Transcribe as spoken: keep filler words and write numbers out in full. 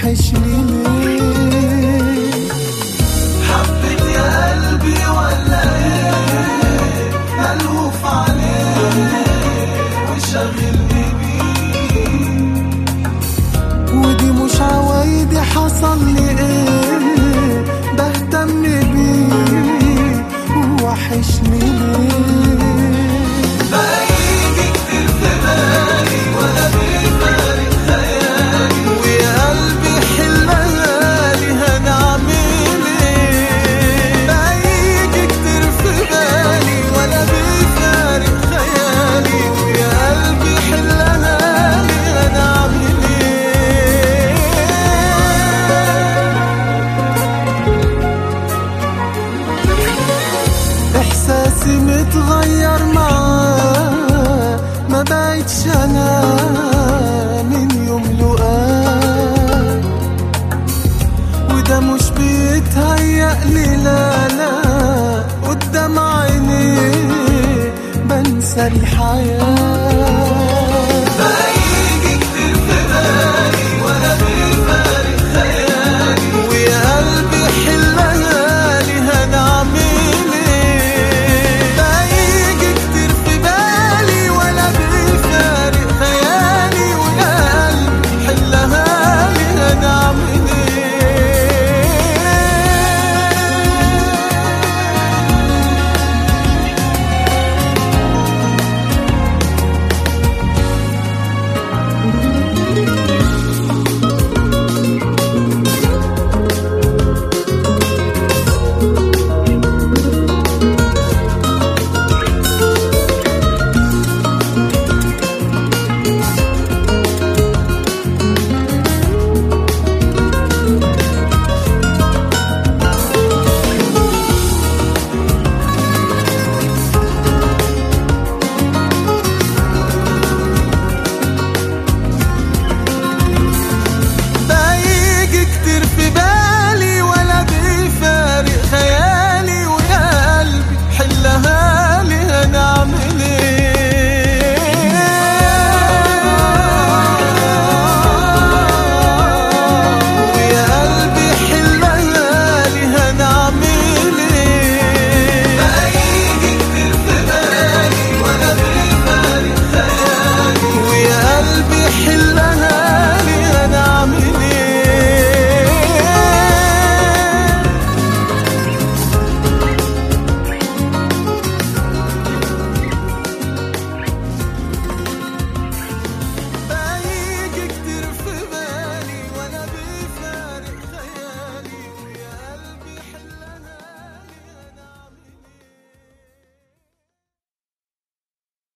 وحشني ليه؟ حبيت يا قلبي ولا ايه؟ ملهوف عليه وشاغلني بيه، ودي مش عوايدي، حصل لي ايه؟ بهتم بيه وحشني ليه؟ بقى يجي كتير في بالي ولا بيفارق خيالي، ويا قلبي حلالي هنعمل ايه؟ بقى يجي كتير في بالي ولا بيفارق خيالي، ويا قلبي حلالي هنعمل ايه؟ احساسي متغير معاه، ما بقتش انا من يوم لقاه، وده مش بيتهيألي، لا لا قدام عينيه بنسى الحياة.